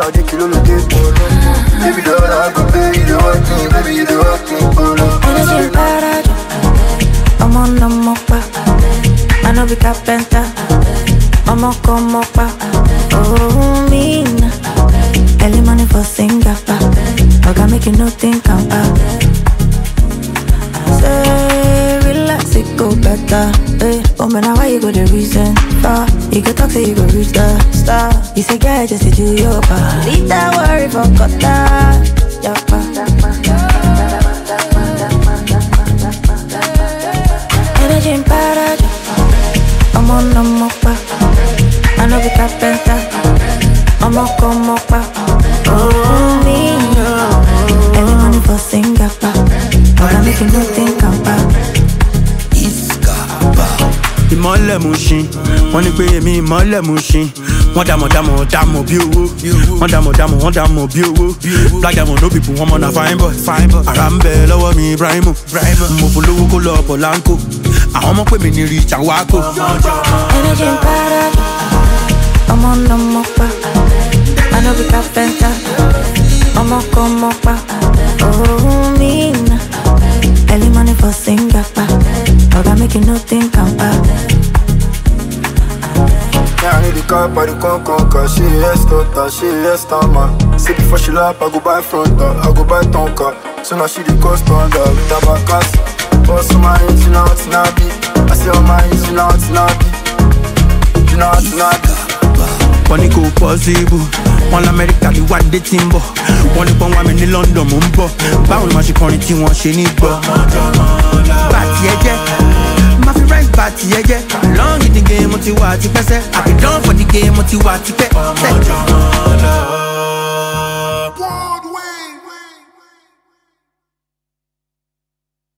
I'll take you to the polo. Baby, the one I go pay you the one thing, baby, you the one thing, polo. Energy parado, I'm on the mopa. I know be carpenter, I'm on come up. Oh, mean. Early money for Singapore. Okay, make you no think I'm back. Say, relax, it go better. Hey, oh man, why you go the reason? You can talk so you go reach the star. You say, girl, just to do your part. Leave that worry for Qatar. Energy in paradise. I'm on the mopa. I know we carpenter. I'm on come up. Oh, me. Every money for Singapore. But I'm making nothing come back. Ìmọ̀lẹ̀ Mushin, wọ́n ní pé èmi ìmọ̀lẹ̀ Mushin. Wọ́n dàmọ̀ bí owó. Wọ́n dàmọ̀ bí owó. Black diamond no people, wọ́n mọ̀ na fine boy. Ara ń bẹ lọ́wọ́ mi Ibrahimu. Mo fò lówó kó lọ Polanco. Àwọn ọmọ pè mí ní Rich and Wako. Energy in paradise. I'm on the mopa. I know we carpenter. I'm on come up. Oh, mean. Early money for Singapore. But I'm making nothing come back. Yeah, I need the car, but the con, she is man. Say before she lap, I go buy front door, I go buy tonka. So now she the cost under with her back ass. Also my hands, you know it's not be. I say all my hands, you know it's not be. You know it's not be. Wọ́n ní kò possible, wọ́n l'Amẹ́ríkà ní wá dé tí ń bọ̀. Wọ́n ní pọ́n wá mi ní London mò ń bọ̀. Báwo ni màá ṣe kọrin tí wọ́n ṣe ní gbọ́? Bá tiẹ̀ jẹ́, má fi rent bá tiẹ̀ jẹ́. Long in the game mo ti wà tipẹ́ sẹ́, I be done for the game mo ti wà tipẹ́ sẹ́.